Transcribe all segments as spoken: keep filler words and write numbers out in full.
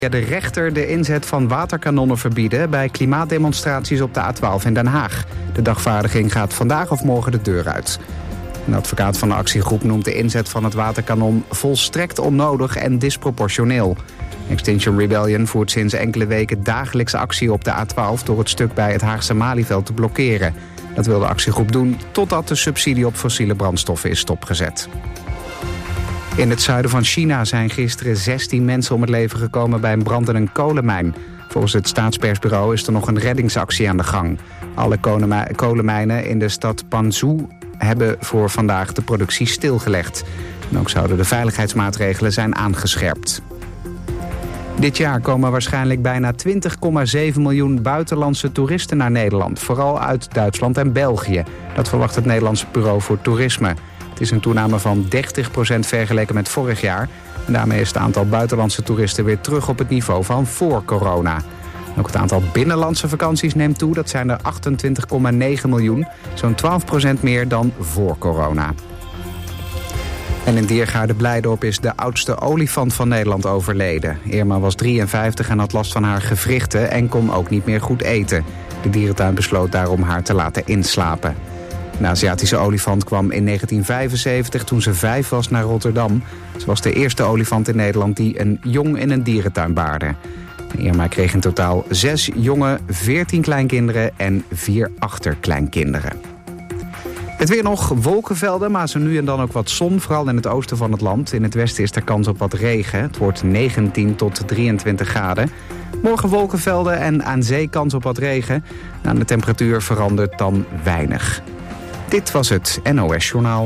de rechter de inzet van waterkanonnen verbieden bij klimaatdemonstraties op de A twaalf in Den Haag. De dagvaardiging gaat vandaag of morgen de deur uit. Een advocaat van de actiegroep noemt de inzet van het waterkanon volstrekt onnodig en disproportioneel. Extinction Rebellion voert sinds enkele weken dagelijks actie op de A twaalf door het stuk bij het Haagse Malieveld te blokkeren. Dat wil de actiegroep doen totdat de subsidie op fossiele brandstoffen is stopgezet. In het zuiden van China zijn gisteren zestien mensen om het leven gekomen bij een brand in een kolenmijn. Volgens het staatspersbureau is er nog een reddingsactie aan de gang. Alle kolenmijnen in de stad Panzhou hebben voor vandaag de productie stilgelegd. En ook zouden de veiligheidsmaatregelen zijn aangescherpt. Dit jaar komen waarschijnlijk bijna twintig komma zeven miljoen buitenlandse toeristen naar Nederland. Vooral uit Duitsland en België. Dat verwacht het Nederlandse Bureau voor Toerisme. Het is een toename van dertig procent vergeleken met vorig jaar. En daarmee is het aantal buitenlandse toeristen weer terug op het niveau van voor corona. Ook het aantal binnenlandse vakanties neemt toe. Dat zijn er achtentwintig komma negen miljoen. Zo'n twaalf procent meer dan voor corona. En in Diergaarde Blijdorp is de oudste olifant van Nederland overleden. Irma was drieënvijftig en had last van haar gewrichten en kon ook niet meer goed eten. De dierentuin besloot daarom haar te laten inslapen. De Aziatische olifant kwam in negentien vijfenzeventig toen ze vijf was naar Rotterdam. Ze was de eerste olifant in Nederland die een jong in een dierentuin baarde. Irma kreeg in totaal zes jonge, veertien kleinkinderen en vier achterkleinkinderen. Het weer nog wolkenvelden, maar zo nu en dan ook wat zon, vooral in het oosten van het land. In het westen is er kans op wat regen. Het wordt negentien tot drieëntwintig graden. Morgen wolkenvelden en aan zee kans op wat regen. Nou, de temperatuur verandert dan weinig. Dit was het N O S-journaal.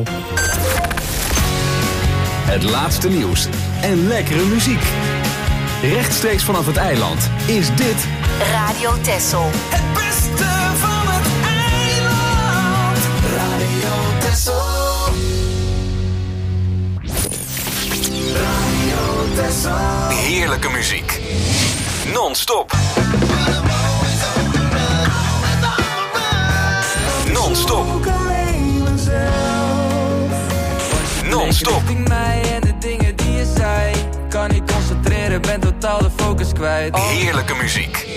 Het laatste nieuws en lekkere muziek. Rechtstreeks vanaf het eiland is dit Radio Texel. Het beste van het eiland. Radio Texel. Radio Texel. heerlijke muziek. Non-stop. Non-stop. Non-stop. Mij en de dingen die je zei. Kan niet concentreren, ben totaal de focus kwijt. Heerlijke muziek.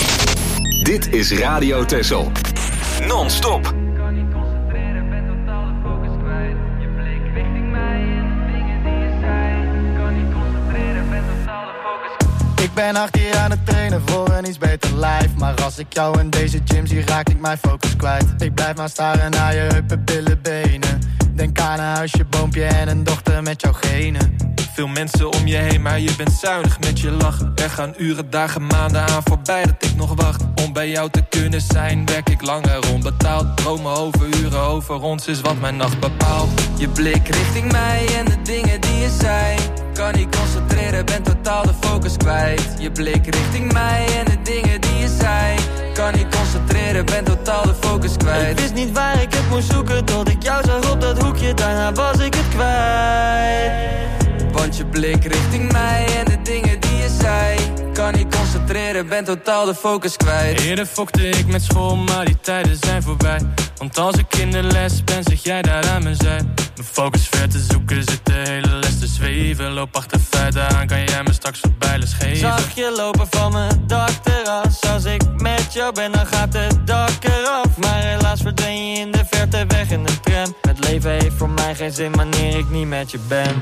Dit is Radio Texel. Non-stop. Kan niet concentreren, ben totaal de focus kwijt. Je blik richting mij en de dingen die je zei. Kan niet concentreren, ben totaal de focus kwijt. Ik ben acht jaar aan het trainen voor een iets beter life. Maar als ik jou in deze gym zie, raak ik mijn focus kwijt. Ik blijf maar staren naar je heupen, billen, benen. Denk aan een huisje, boompje en een dochter met jouw genen. Veel mensen om je heen, maar je bent zuinig met je lachen. Er gaan uren, dagen, maanden aan voorbij dat ik nog wacht. Om bij jou te kunnen zijn, werk ik langer onbetaald. Dromen over uren, over ons is wat mijn nacht bepaalt. Je blik richting mij en de dingen die je zei. Kan niet concentreren, ben totaal de focus kwijt. Je blik richting mij en de dingen die je zei. Kan niet concentreren, ben totaal de focus kwijt. Ik wist niet waar ik het moest zoeken, tot ik jou zag op dat hoekje. Daarna was ik het kwijt. Want je blik richting mij en de dingen die je zei. Kan niet concentreren, ben totaal de focus kwijt. Eerder fokte ik met school, maar die tijden zijn voorbij. Want als ik in de les ben, zeg jij daar aan mijn zij. Mijn focus ver te zoeken, zit de hele les te zweven. Loop achter feiten aan, kan jij me straks voorbij les geven. Zag je lopen van mijn dakterras. Als ik met jou ben, dan gaat het dak eraf. Maar helaas verdween je in de verte weg in de tram. Het leven heeft voor mij geen zin wanneer ik niet met je ben.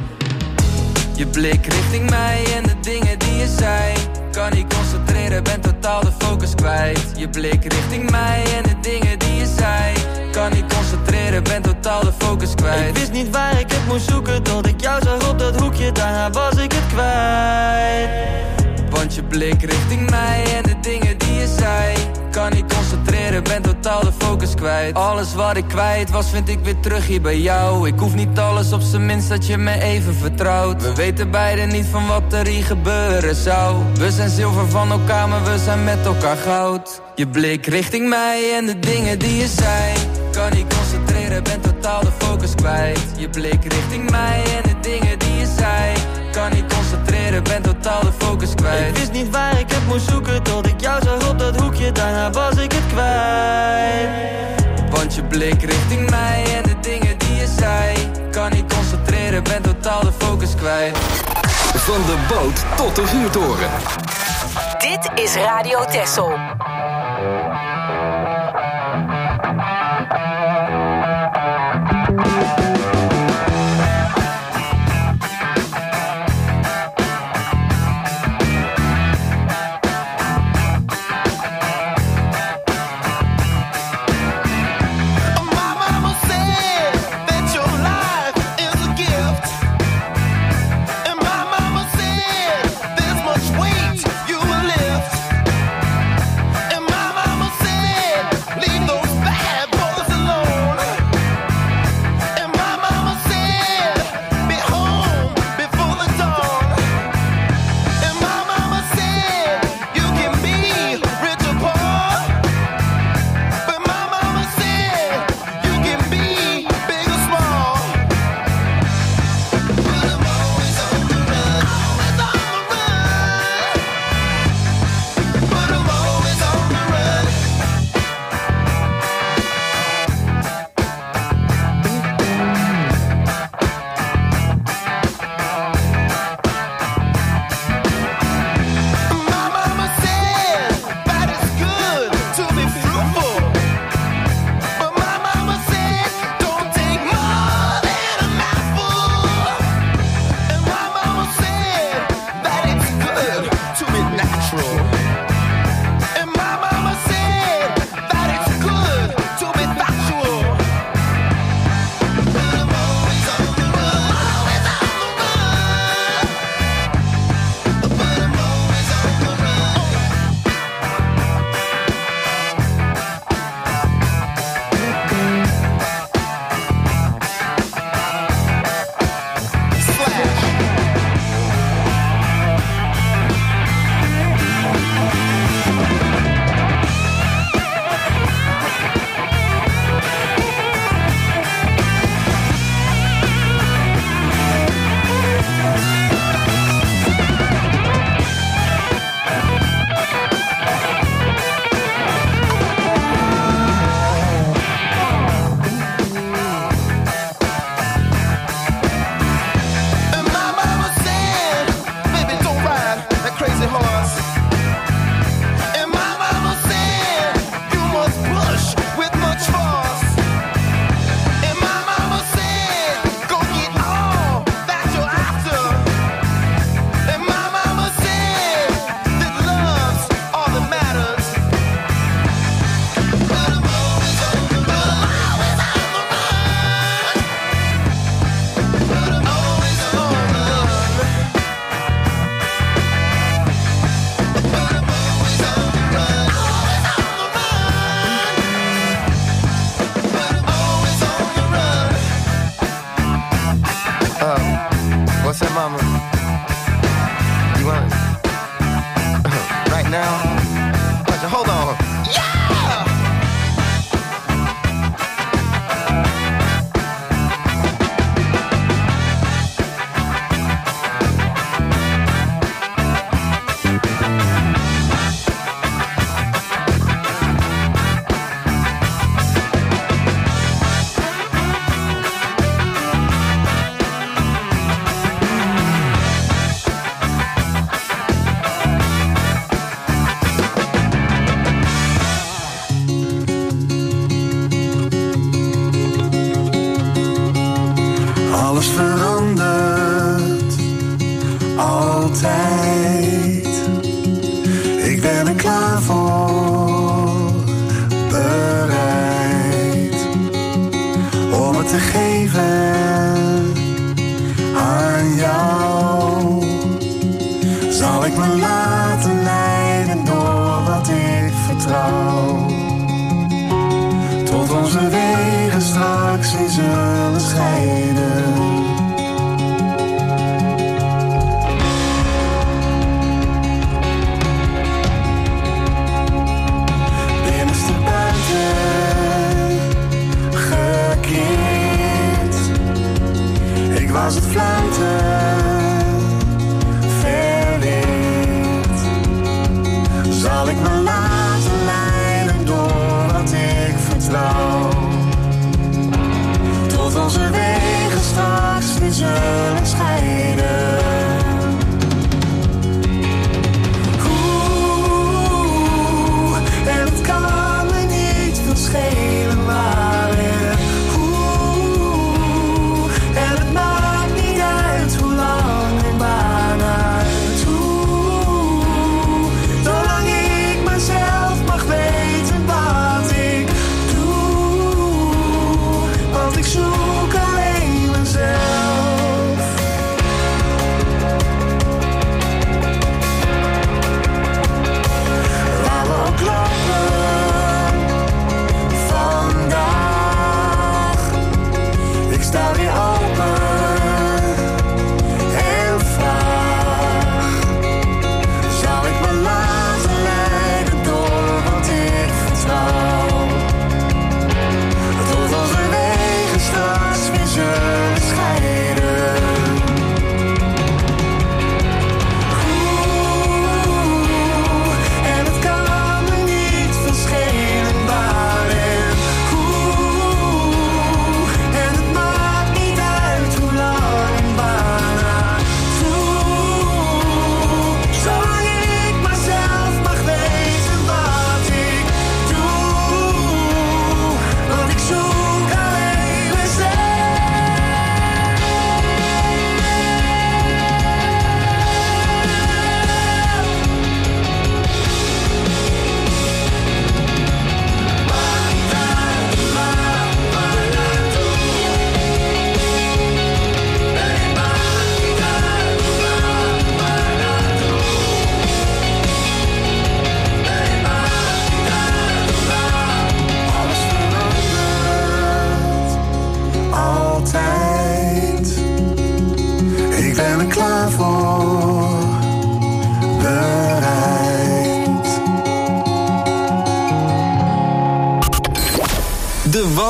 Je blik richting mij en de dingen die je zei. Kan niet concentreren, ben totaal de focus kwijt. Je blik richting mij en de dingen die je zei. Kan niet concentreren, ben totaal de focus kwijt. Ik wist niet waar ik het moest zoeken, tot ik jou zag op dat hoekje. Daarna was ik het kwijt. Want je blik richting mij en de dingen die je zei. Kan niet concentreren, ben totaal de focus kwijt. Alles wat ik kwijt was, vind ik weer terug hier bij jou. Ik hoef niet alles, op zijn minst dat je me even vertrouwt. We weten beiden niet van wat er hier gebeuren zou. We zijn zilver van elkaar, maar we zijn met elkaar goud. Je blik richting mij en de dingen die je zei. Kan niet concentreren, ben totaal de focus kwijt. Je blik richting mij en de dingen die je zei. Kan niet concentreren, ben totaal de focus kwijt. Ik wist niet waar ik het moest zoeken, tot ik jou zag op dat hoekje. Daarna was ik het kwijt. Want je blik richting mij en de dingen die je zei. Kan niet concentreren, ben totaal de focus kwijt. Van de boot tot de vuurtoren. Dit is Radio Texel. Tot onze wegen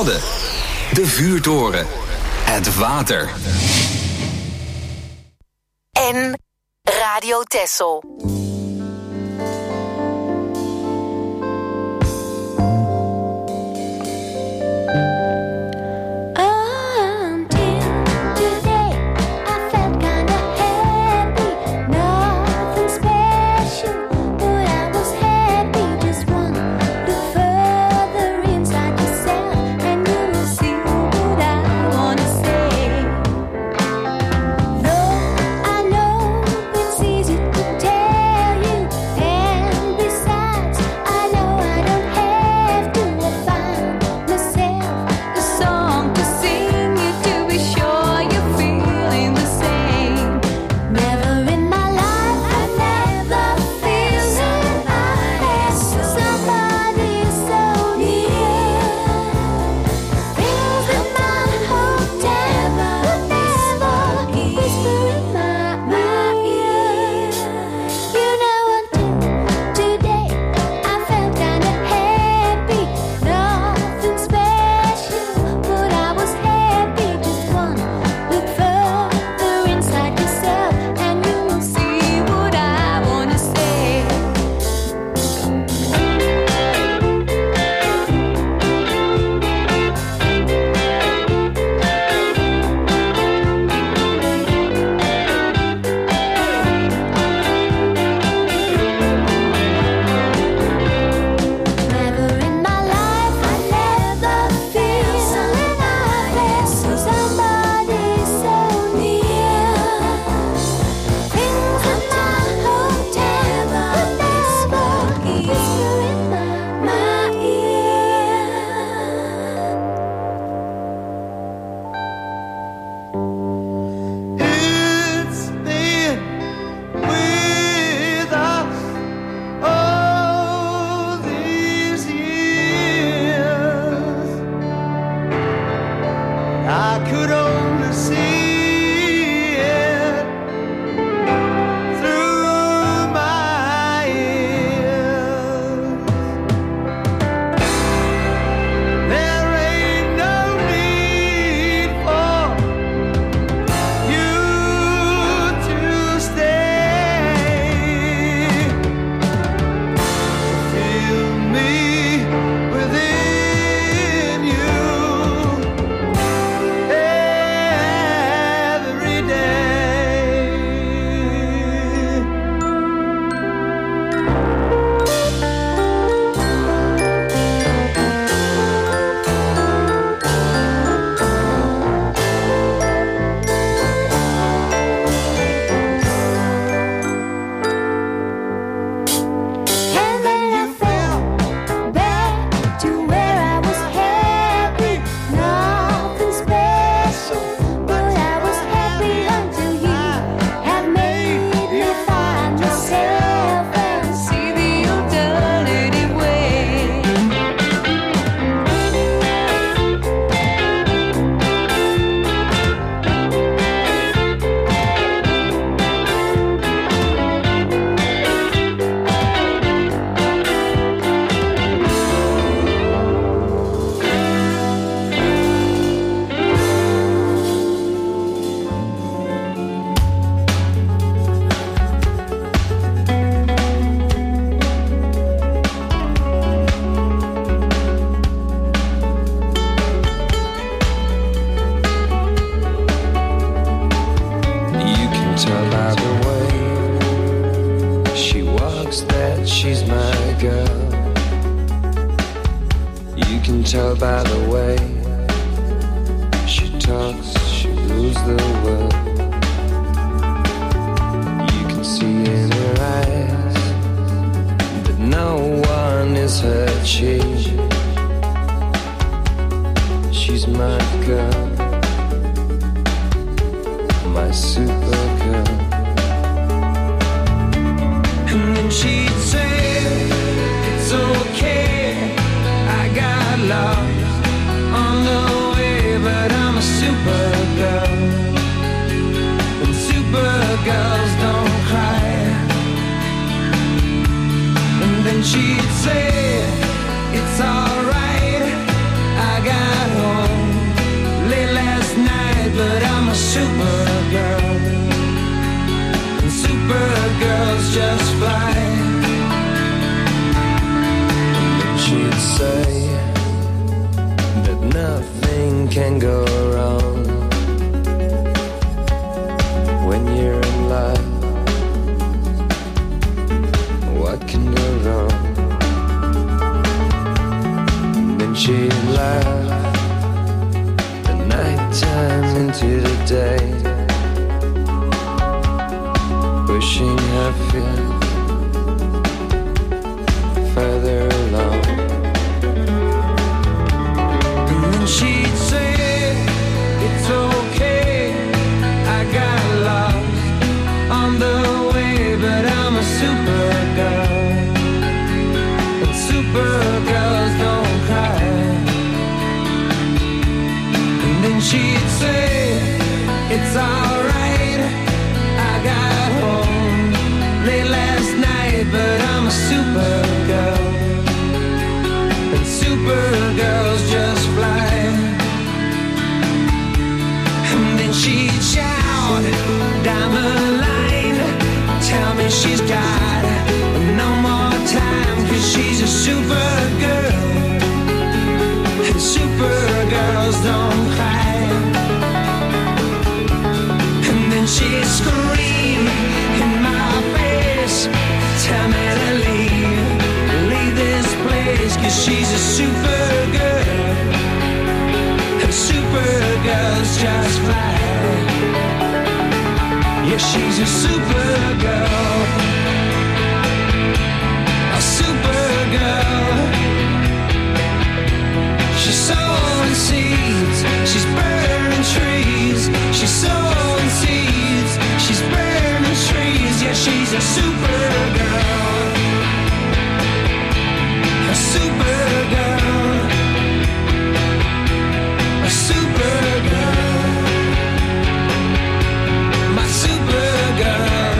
Wadden. De vuurtoren. Het water. En Radio Texel. tell by the way she talks, she rules the world. You can see in her eyes that no one is her chief. She's my girl, my super girl. And then she'd say, it's okay, I got lost on the way, but I'm a super girl, and super girls don't cry. And then she'd say, it's alright, I got she'd say that nothing can go wrong when you're in love. What can go wrong? And then she'd laugh the night time into the day, pushing her feet further along. And then she'd say, it's okay, I got lost on the way, but I'm a supergirl, and supergirls don't cry. And then she'd say, it's alright, I got home late last night, but I'm a supergirl, and supergirls just fly. And then she'd shout down the line, tell me she's got no more time, 'cause she's a supergirl, and supergirls don't cry. And then she'd scream in my face, tell me to leave, leave this place, 'cause she's a supergirl, and supergirls just fly. Yeah, she's a supergirl, a supergirl. She's sowing seeds, she's burning trees. She's sowing seeds, she's burning trees. Yeah, she's a supergirl, a supergirl, a supergirl, my supergirl.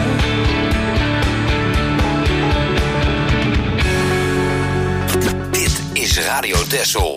Dit is Radio Texel.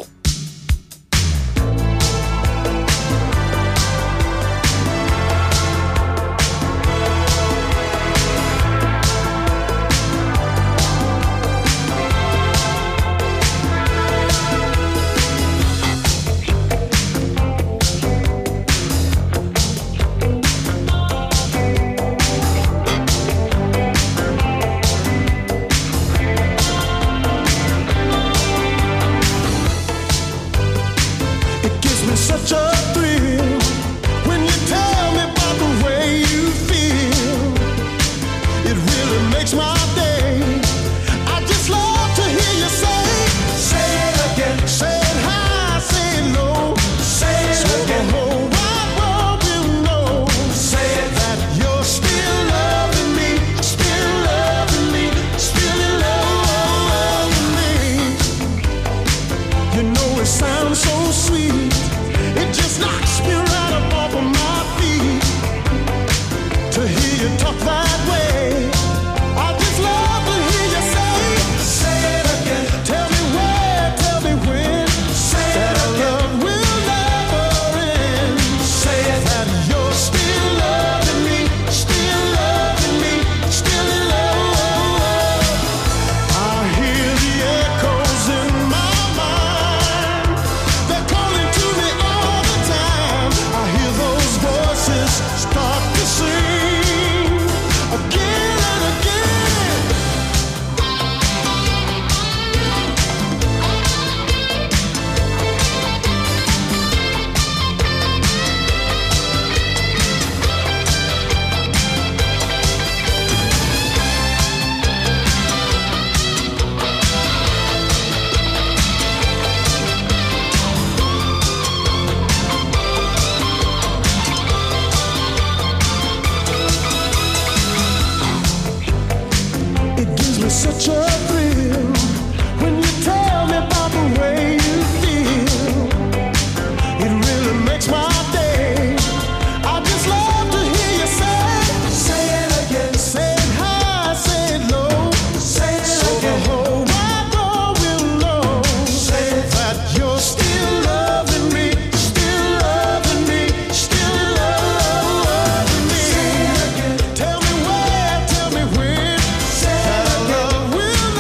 Tell me where, tell me when, that our love will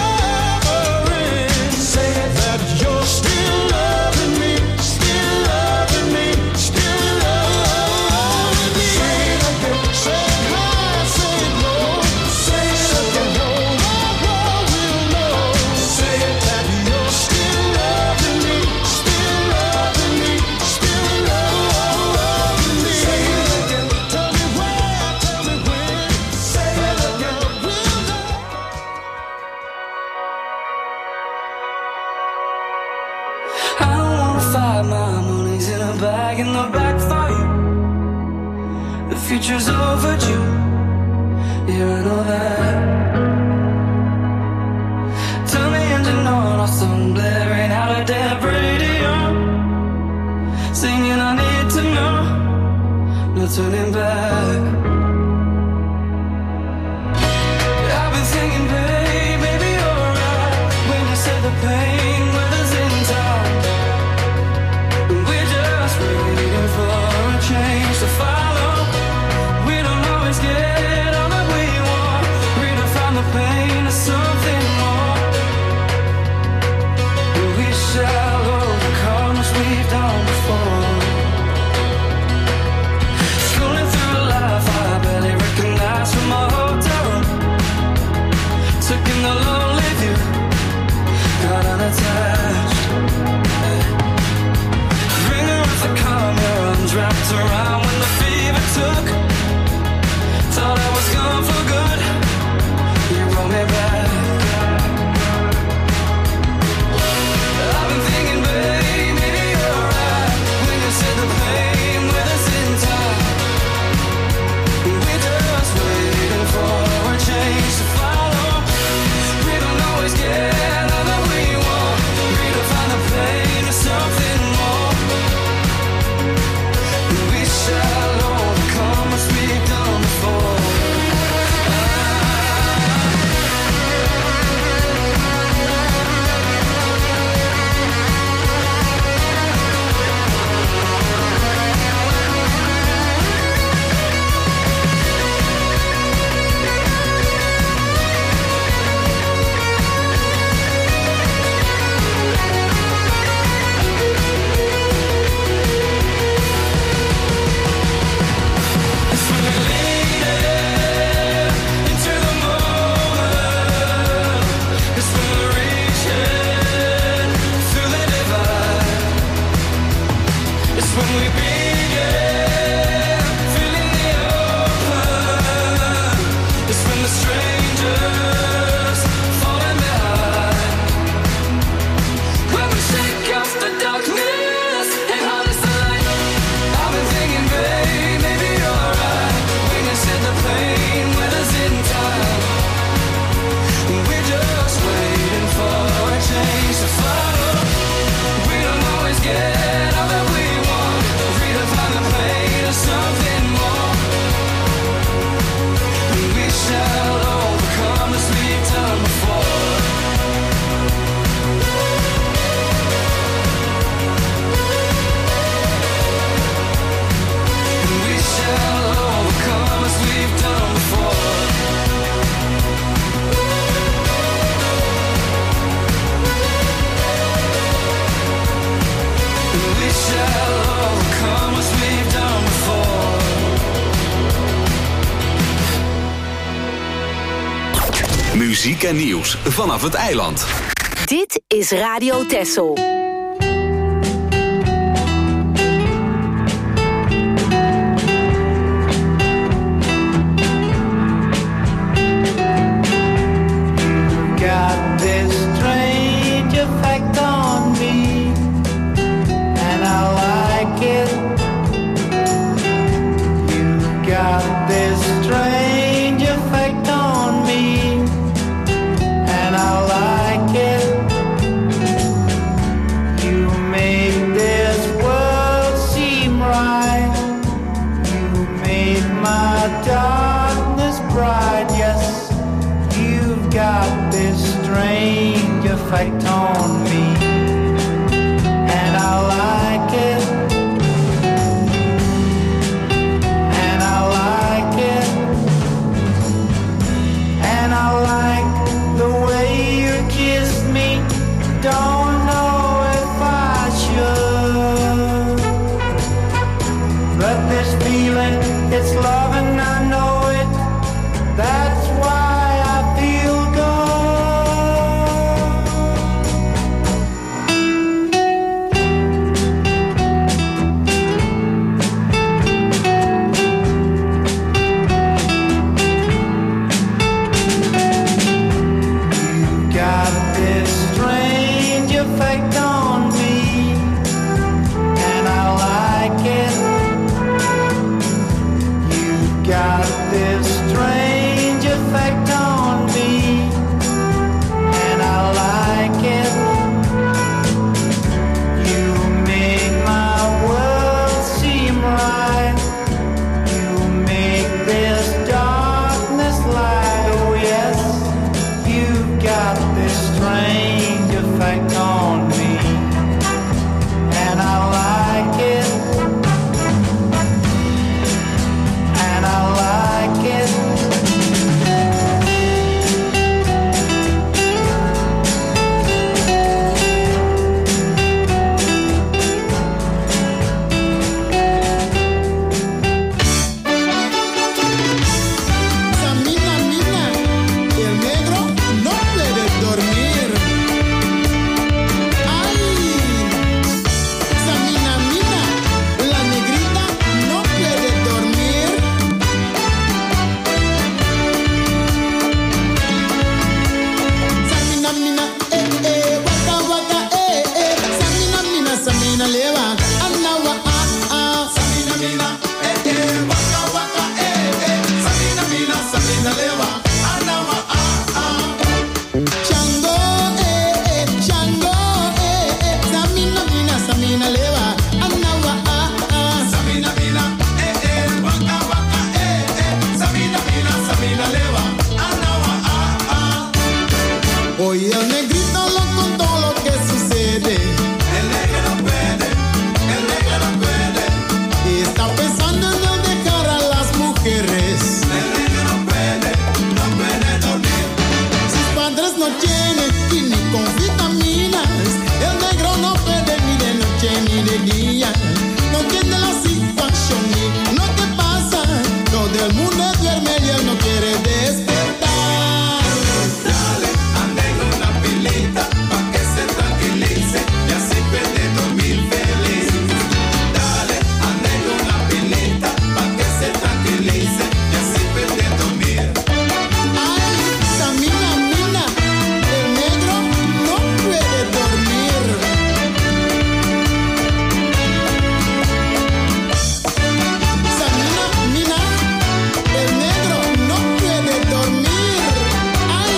lie, my money's in a bag in the back for you. The future's overdue, yeah, I know that. Turn the engine on, or some blaring out of dead radio, singing I need to know, no turning back. I've been thinking, babe, maybe you're right when you said the pain weathers in time. We're just waiting for a change to follow. We don't always get all that we want. Redefine the pain to something more. We shall overcome as we've done before. Scrolling through life, I barely recognize from my hotel room. Took in the lonely view, got unattached. Ringer with the calm, your arms wrapped around when the fever took. Thought I was gone for good, you brought me back. I've been thinking, babe, maybe you're right when you said the pain with us in time. We're just waiting for a change to follow. We don't always get all that we want. Redefine the pain to something more. We shall overcome as we've done before. It's when we lean in into the moment. It's when we're reaching through the divide. It's when we begin feeling the open. It's when the strangers falling behind. When we shake off the darkness and harness the light. I've been thinking, babe, maybe you're right when you said the pain weathers in time. We're just waiting for a change to follow. We don't always get all that we want. Redefine the pain to something more. We shall overcome as we've done before. We shall overcome as we've done before. We shall overcome as we've done before. Muziek en nieuws vanaf het eiland. Dit is Radio Texel. Got this strange effect on me, and I like it. You got this strange effect on me, and I like it. You make this world seem right. You made my darkness bright. Yes, you've got this strange effect on me, and I like it. And I like it. And I like the way you kiss me. Don't know if I should, but this feeling, it's love and I know it. That's why I feel good. Hoy el negrito lo contó lo que sucede. El negro no puede, el negro no puede. Y está pensando en no dejar a las mujeres. El negro no puede, no puede dormir. Sus padres no tienen y ni con vitaminas. El negro no puede ni de noche ni de día. No entiende la situación ni lo que pasa. Todo el mundo duerme y él no quiere despertar. Dale al negro una pilita pa' que se tranquilice y así puede dormir feliz. Dale al negro una pilita pa' que se tranquilice y así puede dormir. Ay, Samina, mina, el negro no puede dormir. Samina, mina, el negro no puede dormir. Ay.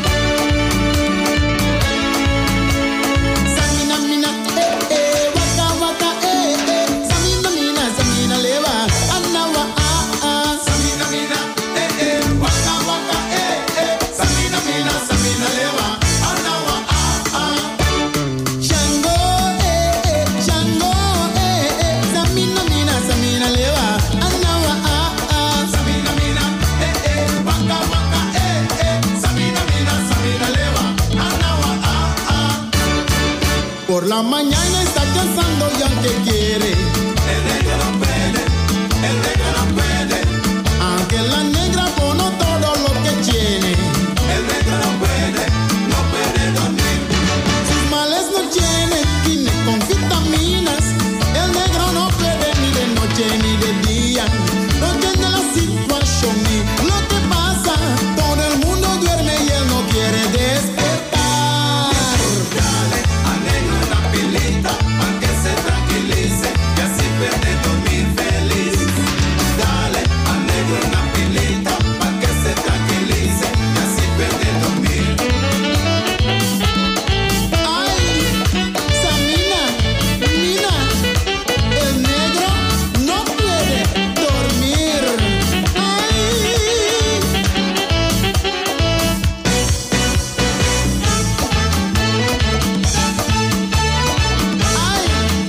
Samina, mina, eh, eh, waka, waka, eh, eh. Samina, mina, Samina, leva, anawa, ah, ah. Samina, mina, eh, eh, waka, waka, eh, eh. Samina, mina, Samina, leva, anawa, ah, ah. Shango, eh, eh, Shango, eh, eh. Samina, mina, Samina, leva, anawa, ah, ah. Samina, mina, eh, eh, waka, waka, eh, eh. Samina, mina, Samina, leva, anawa, ah, ah. Por la mañana está cansando y aunque quiere, el negro no puede, el negro no puede. Aunque la negra pone todo lo que tiene, el negro no puede, no puede dormir. Sus males no tiene y ni con vitaminas. El negro no puede ni de noche ni de día. No entiende la situación ni lo que pasa. Todo el mundo duerme y él no quiere despertar. Dale al negro una pilita pa' que se tranquilice y así puede dormir feliz. Dale al negro una pilita pa' que se tranquilice y así puede dormir. Ay, Samina, mina, el negro no puede dormir. Ay. Ay,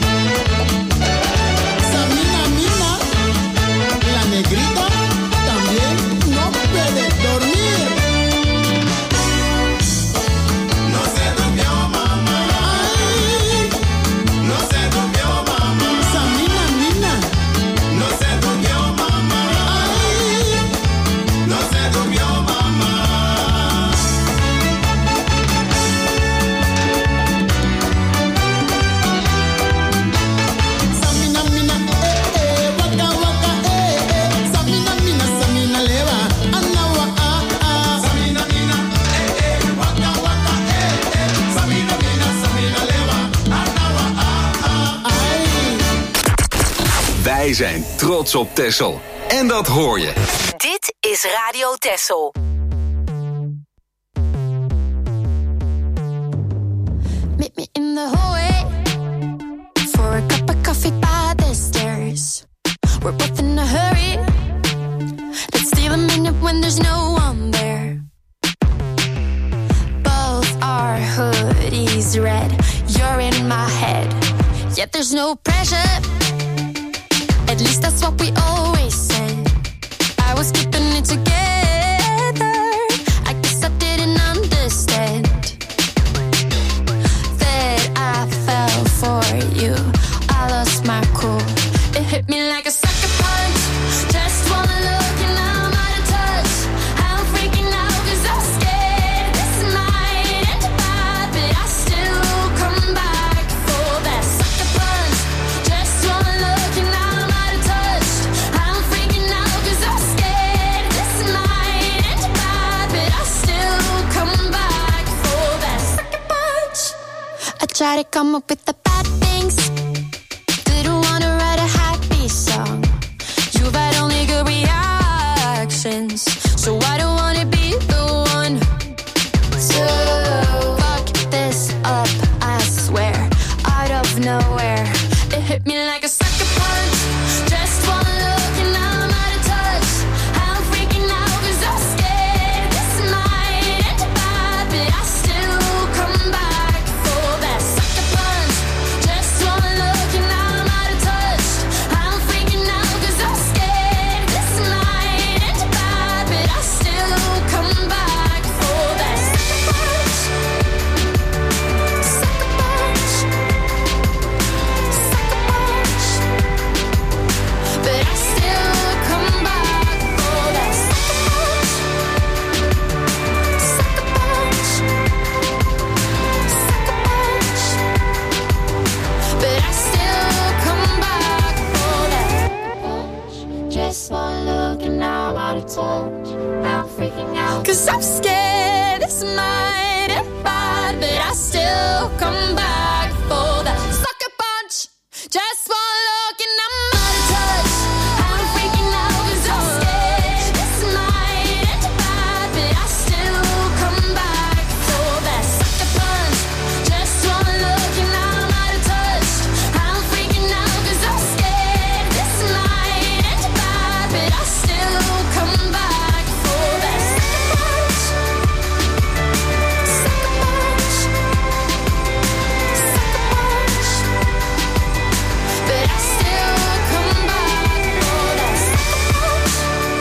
Samina, mina, la negrita también no puede dormir. No se durmió mamá. Ay, no se durmió mamá. Samina, mina, no se durmió mamá. Ay, no se durmió mamá. Samina, mina, eh, eh, waka, waka, eh, eh. Samina, mina, Samina, leva, anawa, ah, ah. Samina, mina, eh, eh, waka, waka, eh, eh. Samina, mina, Samina, leva, anawa, ah, ah. Ay. Wij zijn trots op Texel. En dat hoor je. Dit is Radio Texel. Meet me in the hallway for a cup of coffee by the stairs. We're both in a hurry. Let's steal a minute when there's no one there. Both our hoodies red. You're in my head. Yet there's no pressure. At least that's what we always said. I was keeping it together. I guess I didn't understand that I fell for you. I lost my cool. It hit me like a sucker punch. Just wanna look and I'm out of touch. I'm freaking out 'cause I'm scared this might end bad, but I still come back for that sucker punch. Just wanna look and I'm out of touch. I'm freaking out 'cause I'm scared this might end bad, but I still come back for that sucker punch. I try to come up with the bad things. Didn't wanna write a happy song. You've had only good reactions, so I don't wanna be the one to fuck this up. I swear, out of nowhere, it hit me like a sucker punch. Just wanna look and I'm out of touch. I'm freaking out 'cause I'm scared this might end bad, but I still made it bad, but I still come back for that sucker punch. Just one look and I'm out of touch. I'm freaking out 'cause I'm scared. This might end bad, but I still come back for that sucker punch. Just one look and I'm out of touch. I'm freaking out 'cause I'm scared. This might end bad, but I still come back for that sucker punch. Sucker punch. Sucker punch. But I still come back for that sucker punch.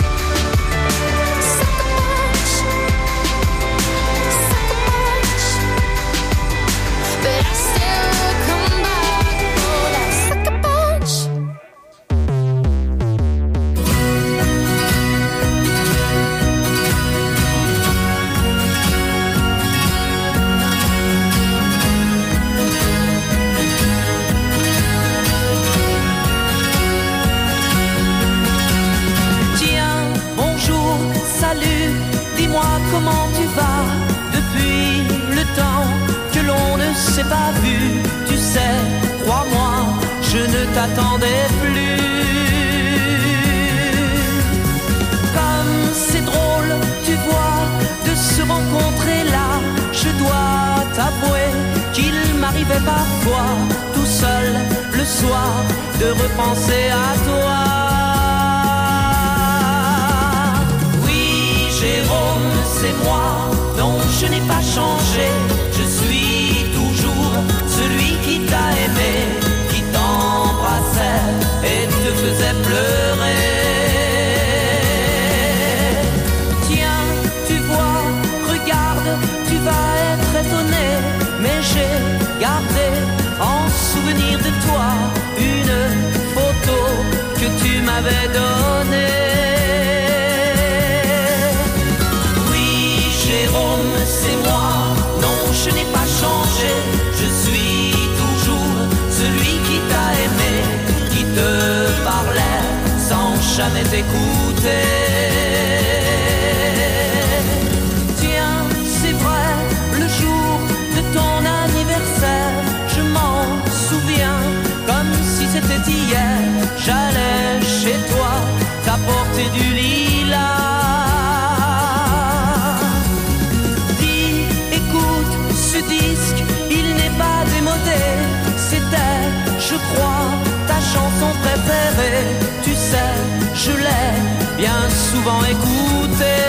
Sucker punch. Sucker punch. But I still come back for that sucker punch. Tiens, bonjour, salut, dis-moi comment tu vas depuis le temps que l'on ne s'est pas vu. Tu sais, crois-moi, je ne t'attendais plus. Comme c'est drôle, tu vois, de se rencontrer là. Je dois t'avouer qu'il m'arrivait parfois, tout seul le soir, de repenser à toi. Oui, Jérôme, c'est moi, non, je n'ai pas changé. Je suis toujours celui qui t'a aimé, qui t'embrassait et te faisait pleurer. Tiens, tu vois, regarde, tu vas être étonné, mais j'ai gardé en souvenir de toi une photo que tu m'avais donnée. Oui, Jérôme, c'est moi, non, je n'ai pas changé. Je suis toujours celui qui t'a aimé, qui te parlait sans jamais t'écouter. Tiens, c'est vrai, le jour de ton anniversaire, je m'en souviens comme si c'était hier. J'allais chez toi t'apporter du lilas. Dis, écoute, ce disque, il n'est pas démodé. C'était, je crois, ta chanson préférée. Tu sais, je l'ai bien souvent écoutée.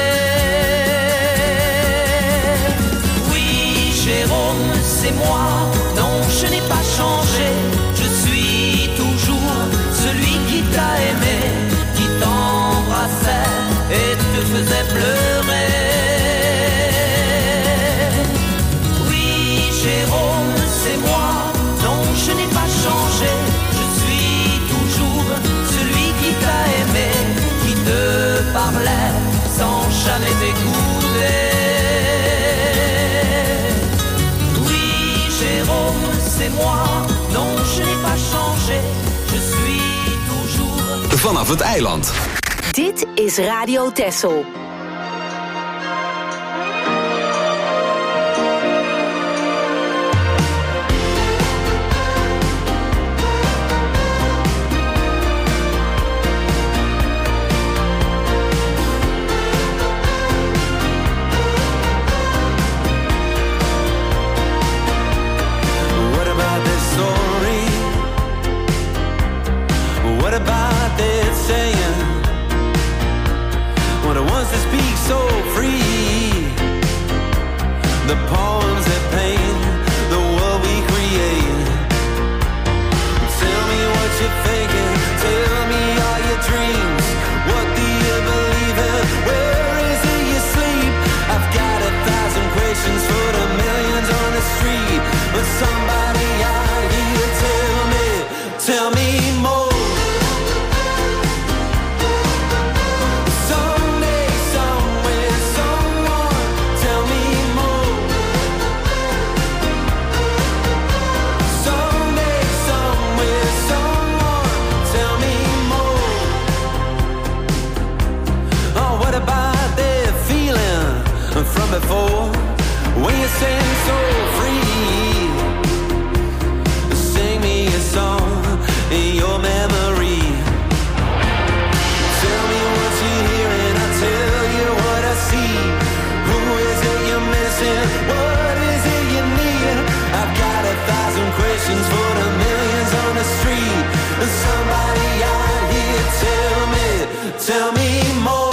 Oui, Jérôme, c'est moi, non, je n'ai pas changé. Je suis toujours celui qui t'a aimé, qui t'embrassait et te faisait pleurer. Oui, Jérôme, c'est moi, non, je n'ai pas changé. Je suis toujours celui qui t'a aimé, qui te parlait sans jamais t'écouter. Oui, Jérôme, c'est moi, non, je n'ai pas changé. Je suis toujours... Vanaf het eiland. Dit is Radio Texel. What about this story? What about this saying? What it wants to speak so free. The poems that paint the world we create. Tell me what you're thinking. Tell me all your dreams. What do you believe in? Where is it you sleep? I've got a thousand questions for the millions on the street. But somebody out here tell me, tell me more. Someday, somewhere, someone, tell me more. dancing so free. Sing me a song in your memory. Tell me what you hear and I'll tell you what I see. Who is it you're missing? What is it you need? I've got a thousand questions for the millions on the street. Somebody out here, tell me, tell me more.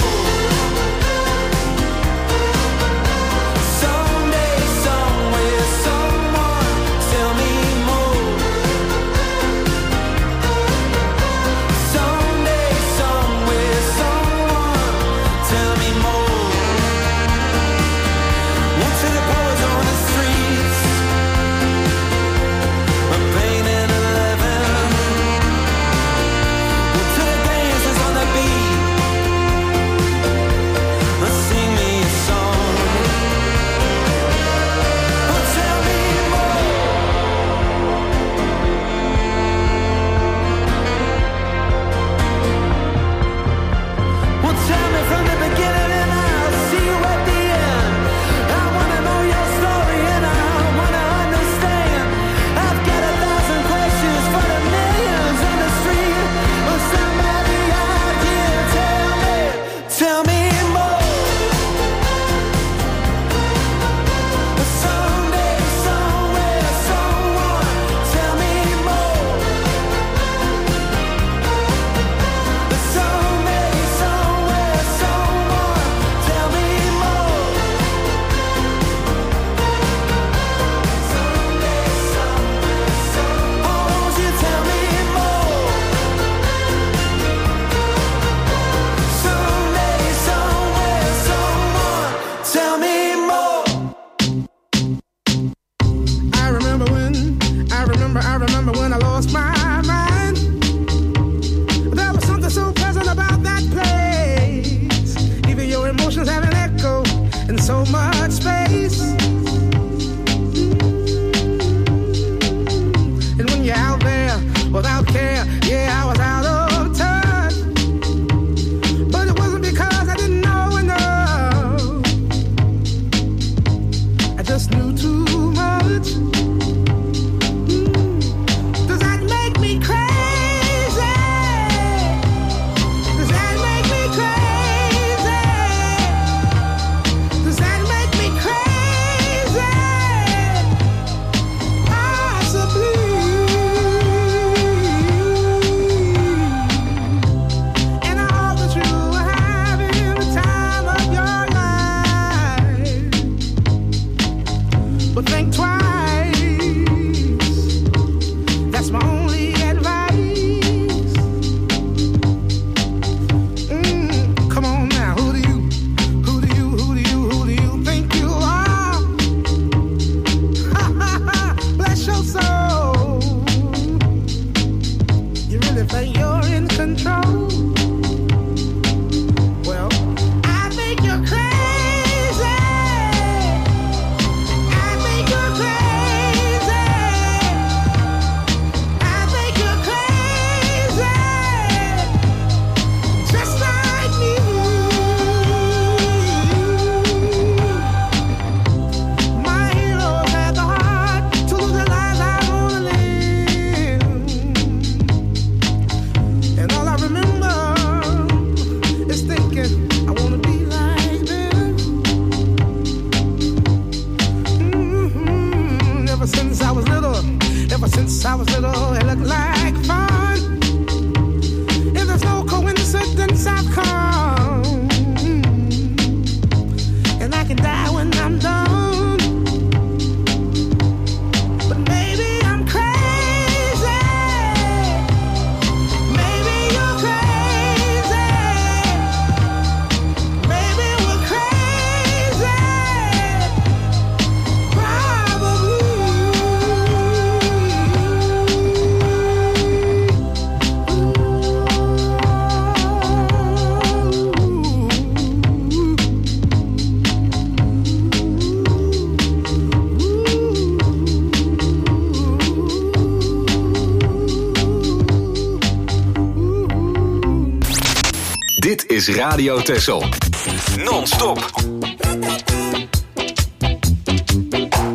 Dit is Radio Texel. Non-stop.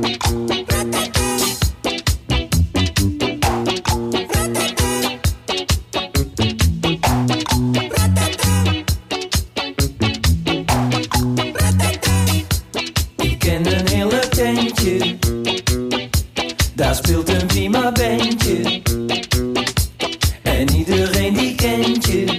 Daar speelt een prima bandje. En iedereen die kent je.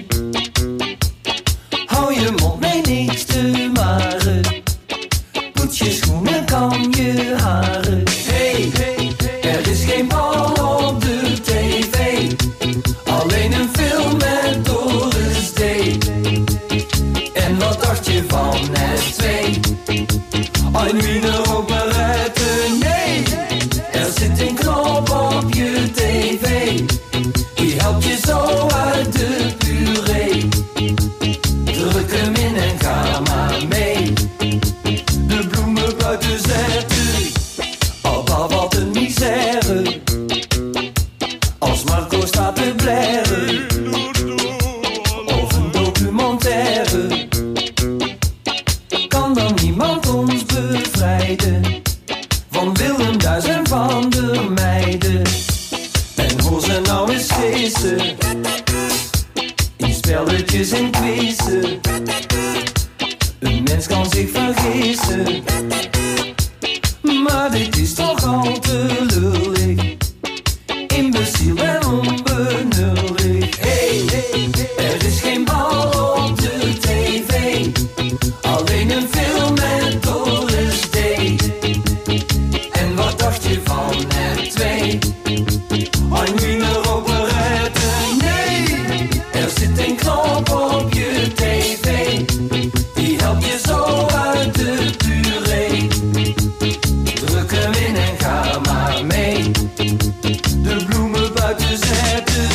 Hou je mond, nee niks te maren. Poets je schoenen, kam je haren. Hey, er is geen bal op de tv. Alleen een film met Doris D. En wat dacht je van het twee? Een wiener operette, nee. Er zit een knop op je tv. Die helpt je zo uit de puree. Druk hem in en ga maar mee. De bloemen buiten zetten. Alba, wat een misère. Als Marco staat te blaren. Of een documentaire. Kan dan niemand ons bevrijden van Willem Duis en van de meiden. En hoor ze nou eens feesten in spelletjes en quizzen. Een mens kan zich vergissen, maar dit is toch al te lullig. Imbeciel en onbenullig. Hey, er is geen bal op de tv. Alleen een film met Doris D. En wat dacht je van het twee? Een wiener operette, nee. Er zit een knop op je tv. Die helpt je zo uit de puree. Druk hem in en ga maar mee. De bloemen buiten zetten.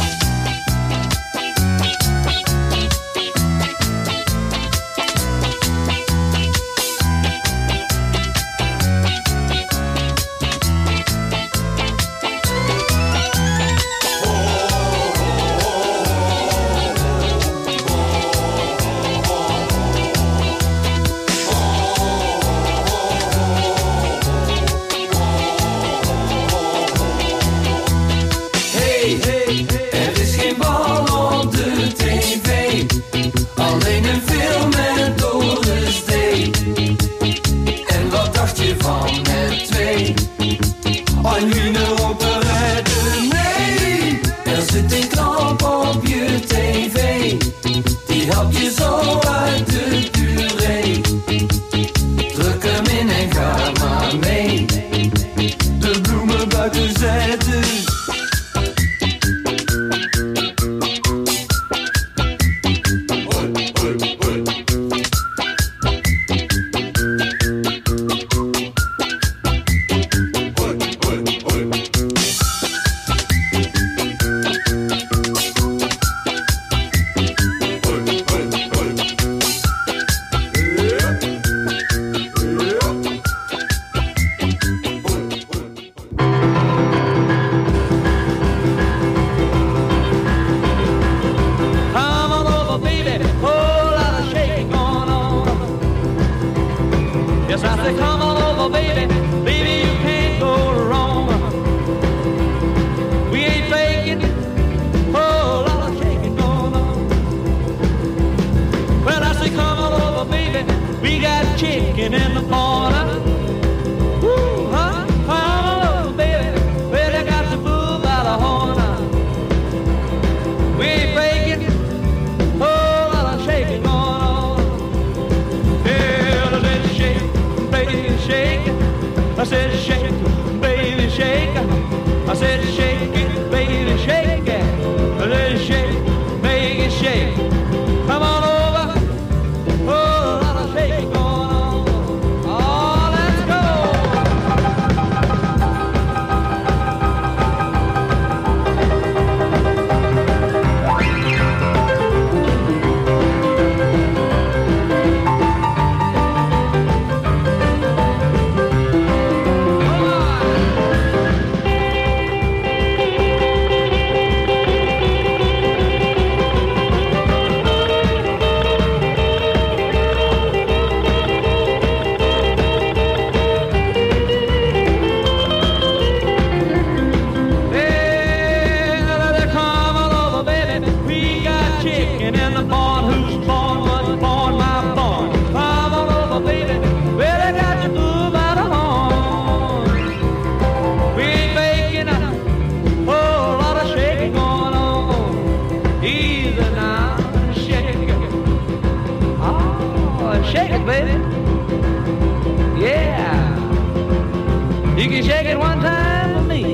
Er is geen bal op de tv. Alleen een film met Doris D. En wat dacht je van het twee? Een wiener operette, nee. Er zit een knop op je tv. Die helpt je zo uit de puree. Druk hem in en ga maar mee. De bloemen buiten zetten. it, shake it one time for me.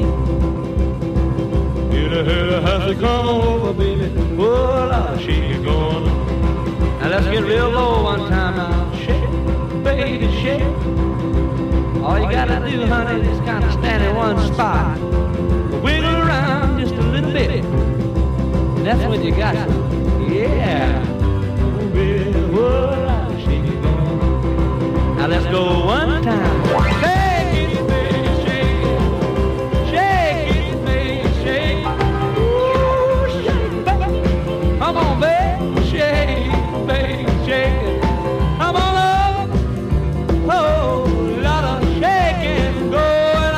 Hit a hit a has to come over, baby. Oh, Lord, shake it going on. Now let's get real low one time now. Shake, baby, shake. All you gotta do, honey, is kind of stand in one spot. Wiggle around just a little bit. That's when you got it. Yeah. Baby, oh, Lord, shake it going on. Now let's go one time. Shake it, baby, shake it. Shake it, baby, shake it. Ooh, shake it, baby. Come on, baby, shake it, baby, shake it. Come on up. Oh, lot of shaking going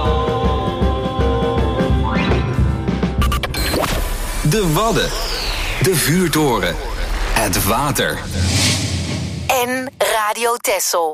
on. De Wadden. De vuurtoren. Het water. En Radio Texel.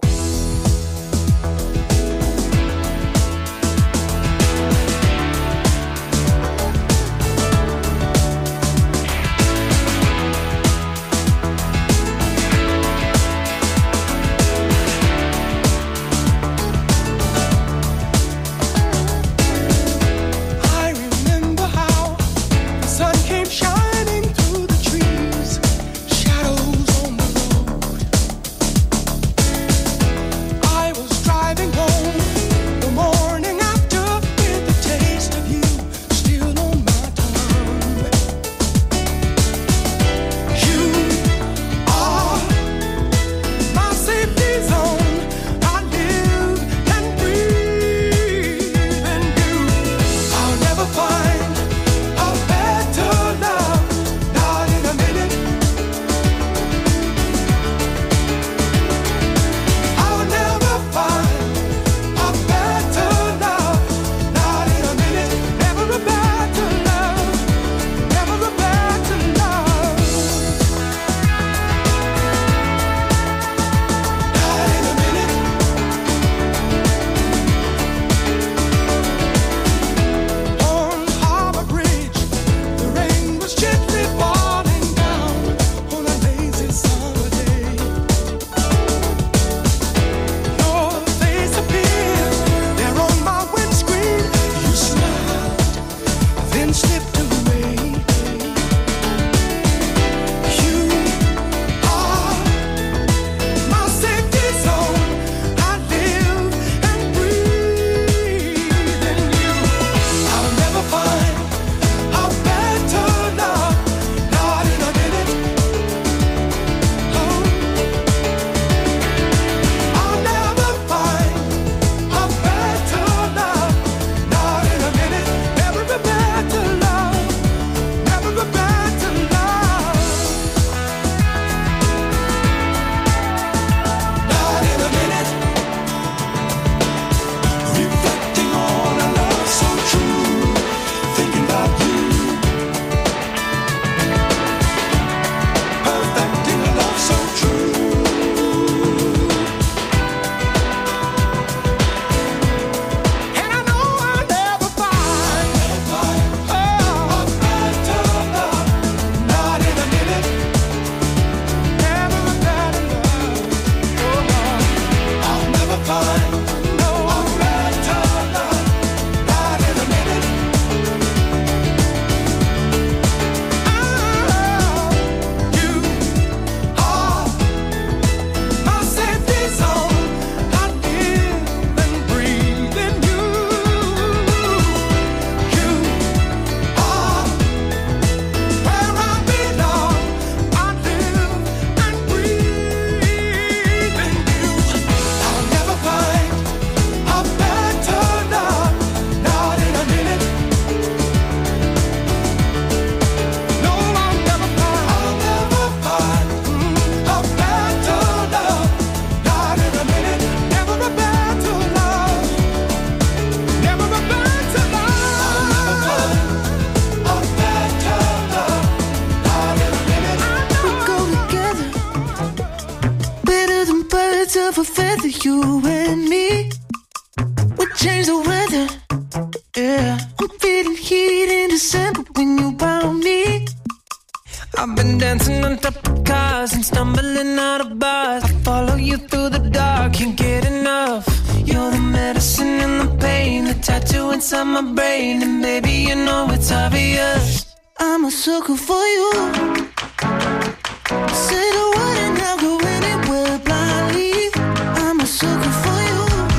of a feather, you and me. We change the weather, yeah. I'm feeling heat in December when you found me. I've been dancing on top of cars and stumbling out of bars. I follow you through the dark, can't get enough. You're the medicine and the pain. tattoo inside my brain, and baby, you know it's obvious. I'm a sucker for you. Say the word and I'll go anywhere blindly. I'm a sucker for you.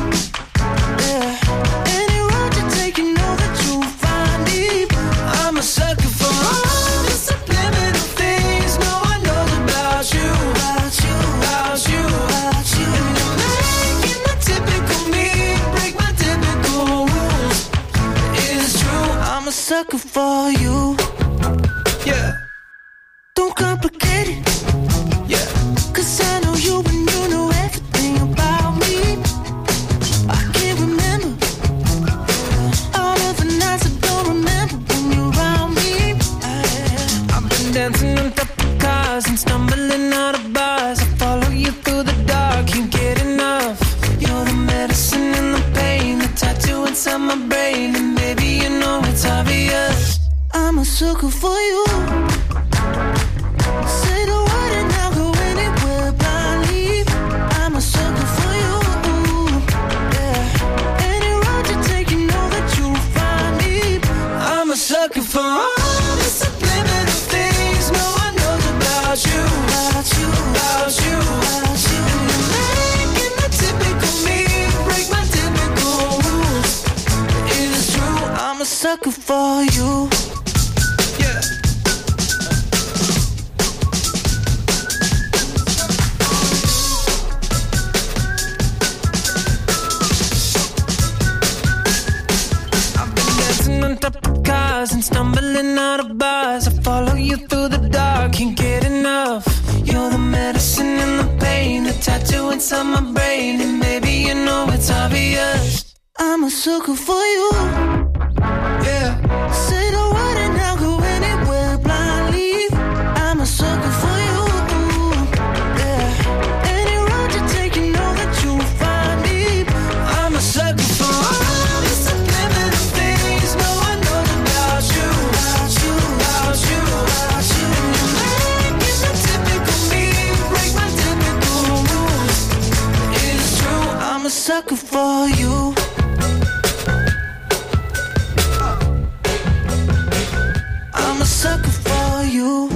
Yeah. Any road you take, you know that you'll find me. I'm a sucker for all the subliminal things no one knows about you, about you, about you, about you. And you're making my typical me break my typical rules. It's true, I'm a sucker for you. Yeah. Don't complicate it. Yeah. Cause I know you and you know everything about me. I can't remember all of the nights I don't remember when you're around me. I've been dancing on top of cars and stumbling out of bars. I follow you through the dark, can't get enough. You're the medicine and the pain, the tattoo inside my brain, and baby, you know it's obvious. I'm a sucker for you. Say the word and I'll go anywhere blindly. I'm a sucker for you. Yeah. Any road you take, you know that you'll find me. I'm a sucker for all the subliminal things no one knows about you, about you, about you, about you. And you're making the typical me break my typical rules. It is true, I'm a sucker for you. And stumbling out of bars, I follow you through the dark, can't get enough. You're the medicine and the pain, the tattoo inside my brain, and maybe you know it's obvious. I'm a sucker for you. Yeah. Say the word and I'll go anywhere blindly. I'm a sucker for you. Yeah. Any road you take, you know that you'll find me. I'm a sucker for all the subliminal things no one knows about you, about you, about you, about you. And you're making the typical me break my typical rules. It is true, I'm a sucker for you. I'm a sucker for you.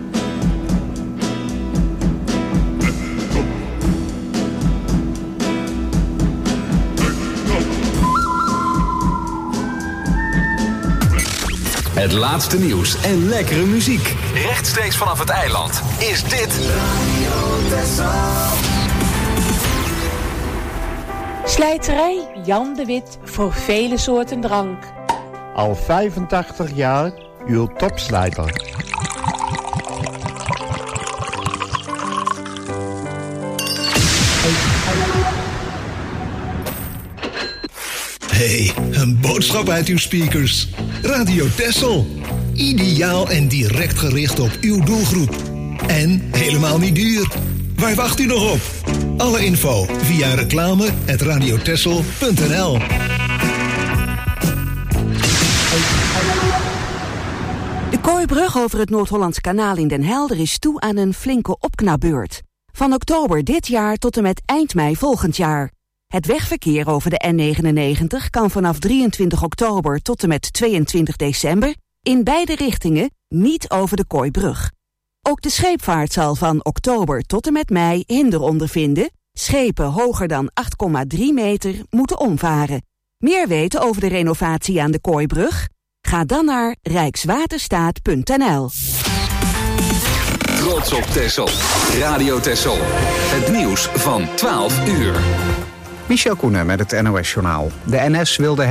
Het laatste nieuws en lekkere muziek. Rechtstreeks vanaf het eiland is dit Radio Texel. Slijterij Jan de Wit voor vele soorten drank. Al vijfentachtig jaar uw topslijter. Hey, een boodschap uit uw speakers. Radio Texel. Ideaal en direct gericht op uw doelgroep. En helemaal niet duur. Waar wacht u nog op? Alle info via reclame at radiotexel punt n l. De Kooibrug over het Noord-Hollandse kanaal in Den Helder is toe aan een flinke opknapbeurt. Van oktober dit jaar tot en met eind mei volgend jaar. Het wegverkeer over de N negenennegentig kan vanaf drieëntwintig oktober tot en met tweeëntwintig december in beide richtingen niet over de Kooibrug. Ook de scheepvaart zal van oktober tot en met mei hinder ondervinden. Schepen hoger dan acht komma drie meter moeten omvaren. Meer weten over de renovatie aan de Kooibrug? Ga dan naar rijkswaterstaat punt n l. Trots op Texel. Radio Texel. Het nieuws van twaalf uur. Michel Koenen met het N O S-journaal. De N S wilde